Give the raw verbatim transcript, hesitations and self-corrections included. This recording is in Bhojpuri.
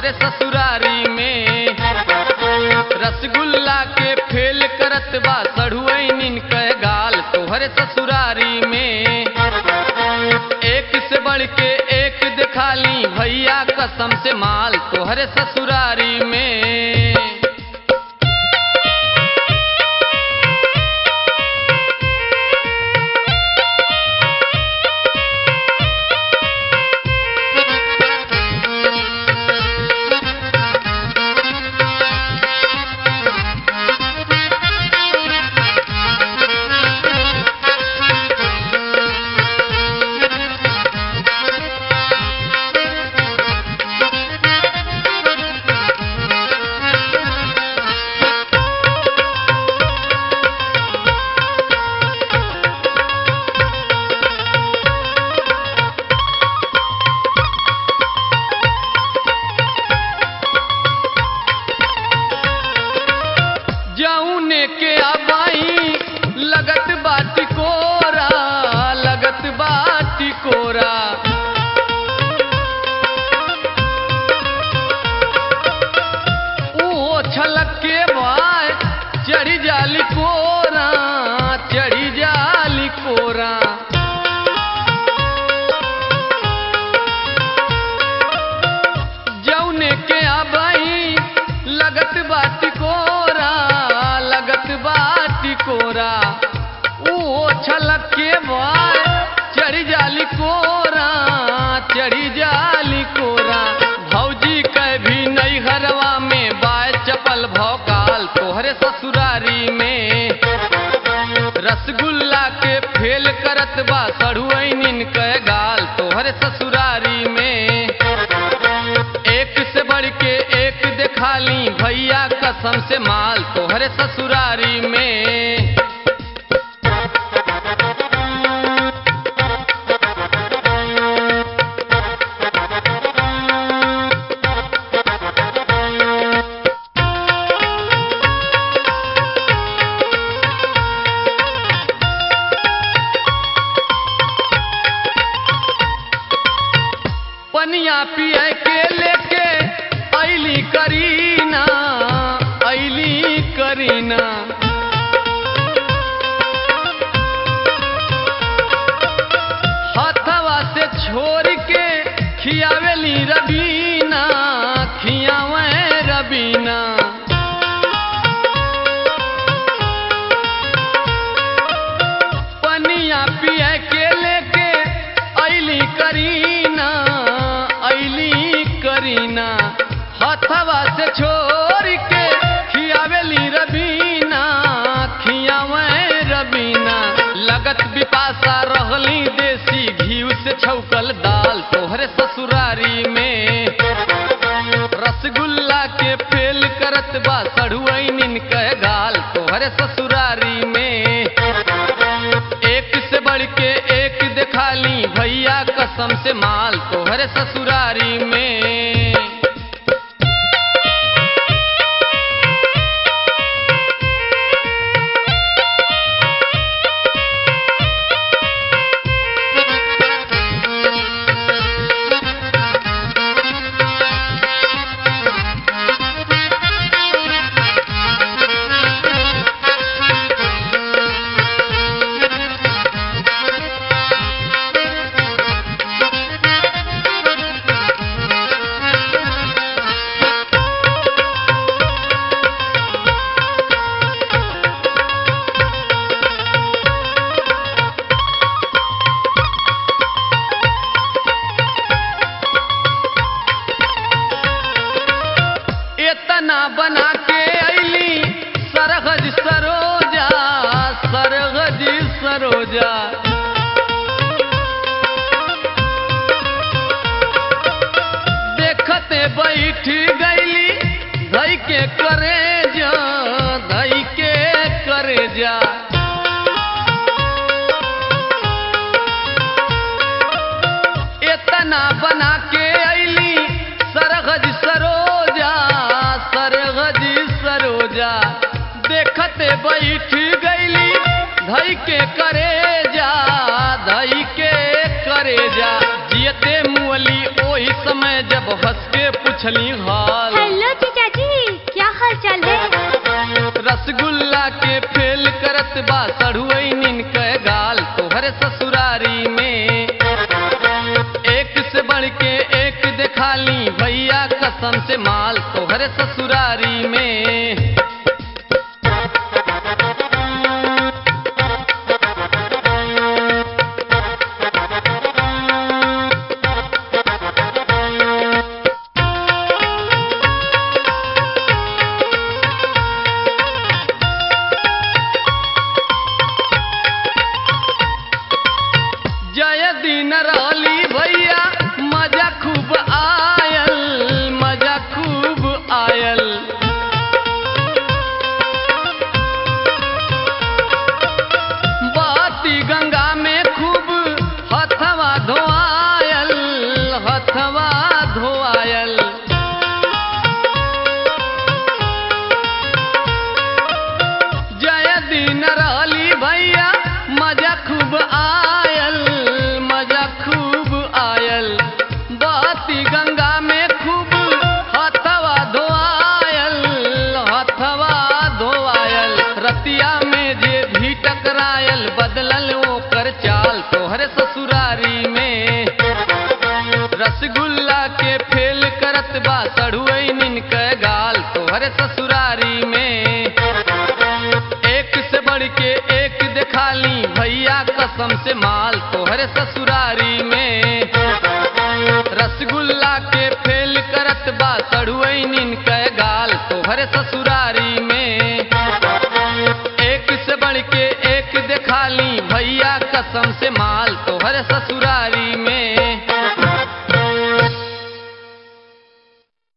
तोहरे ससुरारी में। रसगुल्ला के फेल करत बा सढ़ुआइनिन के गाल तोहरे ससुरारी में। एक से बढ़ के एक दिखाली भैया कसम से माल तोहरे ससुरारी में। जौने के आबाई लगत बाटी कोरा लगत बाटी कोरा। ओ छलक के बाय चढ़ी जाली कोरा चढ़ी जाली कोरा। जौने के आबाई लगत बाटी कोरा लगत बाटी कोरा। ओ छलक के बाय चढ़ी जाली कोरा चढ़ी जाली कोरा। भौजी के भी नई घरवा में बाय चपल भौकाल तोहरे ससुरारी में। रसगुल्ला के फेल करत बा सढ़ुआइनिन के गाल तोहरे ससुरारी में। एक से बढ़ के एक दिखाली भैया कसम से माल तोहरे ससुरारी में। पनिया पिए के लेके ऐली करीना ऐली करीना। हथवा से छोड़ के खियावेली रबीना खियावे रबीना। पनिया पिए के लेके ऐली करीना ऐली करीना। हथवा से छोड़ के खियावेली रबीना खियावे रबीना। लगत बिपासा रहली देसी घीव से छौकल दाल तोहरे ससुरारी में। रसगुल्ला के फेल करत बा सढ़ुआइनिन के गाल तोहरे ससुरारी में। एक से बढ़ के एक दिखाली भैया कसम से माल तोहरे ससुरारी में। इतना बना के ऐली सरगज सरोजा सरगज सरोजा। देखते बैठ गईली धई के करेजा धई के करेजा। इतना बना के ऐली सरगज सरोजा सरगज सरोजा। देखते बैठ गईली धई के करेजा धई के करेजा। जियते मुअली ओही समय जब हंस के पूछली हाल। हेलो जीजा जी, क्या हाल चाल है? रसगुल्ला के फेल करत बा सड़ुआइनिन के गाल तोहरे ससुरारी में। एक से बढ़ के एक दिखाली भैया कसम से माल तोहरे ससुरारी में। जय दिन राली भैया मजा खूब आयल, मजा खूब आयल। बाती गंगा में खूब हथवा धोआयल, हथवा धोआयल। जय दिन राली भैया मजा खूब आयल, मजा खूब आयल। बाती गंगा में खूब हथवा धोआयल, हथवा धोआयल। रतिया में जे भी टकरायल बदलल ओकर चाल तोहरे ससुरारी में। रसगुल्ला के फेल करत बा सड़ुआइनिन के गाल तोहरे ससुरारी में। एक से बढ़ के एक दिखाली भैया कसम से माल तोहरे ससुरारी में। रसगुल्ला के फेल करत बा सड़ुआइनिन के गाल तोहरे ससुरारी में। एक से बढ़ के एक दिखाली भैया कसम से माल तोहरे ससुरारी